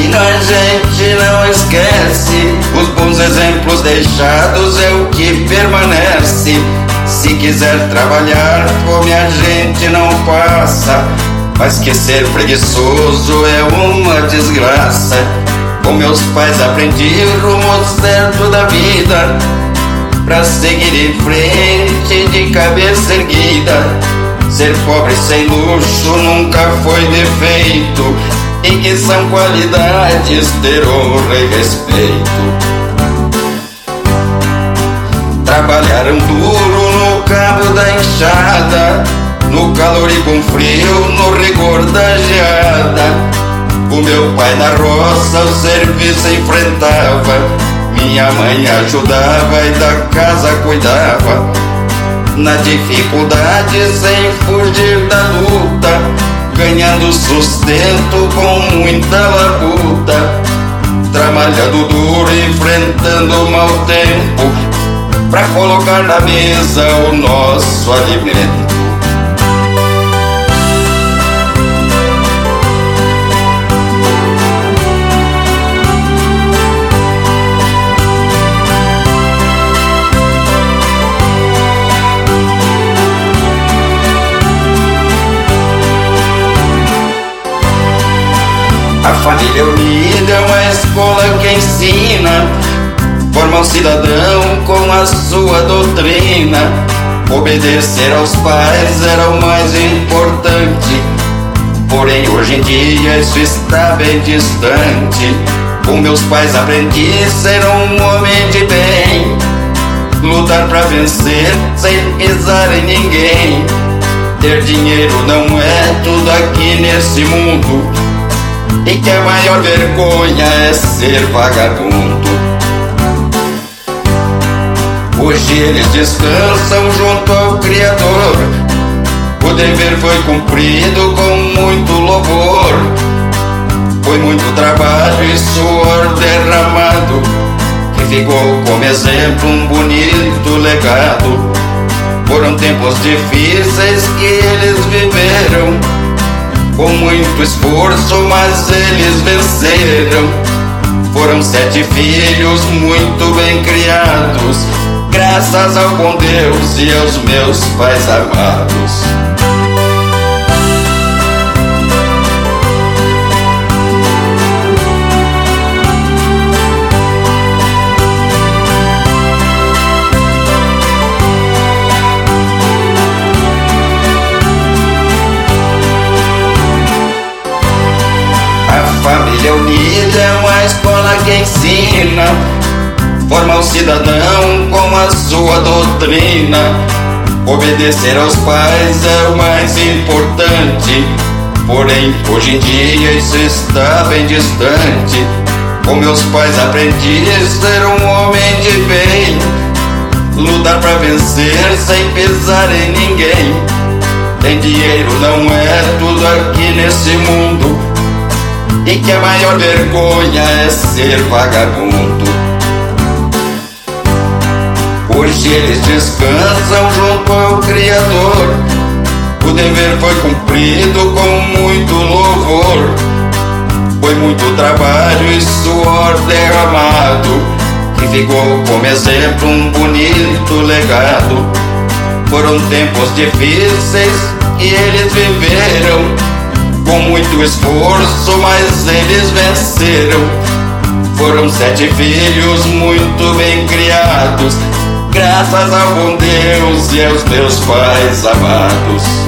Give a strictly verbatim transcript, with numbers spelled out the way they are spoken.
caminho a gente não esquece. Os bons exemplos deixados é o que permanece. Se quiser trabalhar, fome a gente não passa, mas que ser preguiçoso é uma desgraça. Com meus pais aprendi o rumo certo da vida, pra seguir em frente de cabeça erguida. Ser pobre sem luxo nunca foi defeito, e que são qualidades ter honra e respeito. Trabalharam duro no cabo da enxada, no calor e com frio, no rigor da geada. O meu pai na roça o serviço enfrentava, minha mãe ajudava e da casa cuidava. Na dificuldade sem fugir da luta, ganhando sustento com muita labuta. Trabalhando duro, enfrentando o mau tempo, pra colocar na mesa o nosso alimento. A família unida é uma escola que ensina, forma um cidadão com a sua doutrina. Obedecer aos pais era o mais importante, porém hoje em dia isso está bem distante. Com meus pais aprendi a ser um homem de bem, lutar pra vencer sem pisar em ninguém. Ter dinheiro não é tudo aqui nesse mundo, e que a maior vergonha é ser vagabundo. Hoje eles descansam junto ao Criador, o dever foi cumprido com muito louvor. Foi muito trabalho e suor derramado, que ficou como exemplo um bonito legado. Foram tempos difíceis que eles viveram, com muito esforço, mas eles venceram. Foram sete filhos muito bem criados, graças ao bom Deus e aos meus pais amados. Família unida é uma escola que ensina, forma um cidadão com a sua doutrina. Obedecer aos pais é o mais importante, porém hoje em dia isso está bem distante. Com meus pais aprendi a ser um homem de bem, lutar pra vencer sem pisar em ninguém. Tem dinheiro não é tudo aqui nesse mundo, e que a maior vergonha é ser vagabundo. Hoje eles descansam junto ao Criador, o dever foi cumprido com muito louvor. Foi muito trabalho e suor derramado, que ficou como exemplo um bonito legado. Foram tempos difíceis que eles viveram, com muito esforço, mas eles venceram. Foram sete filhos muito bem criados, graças ao bom Deus e aos meus pais amados.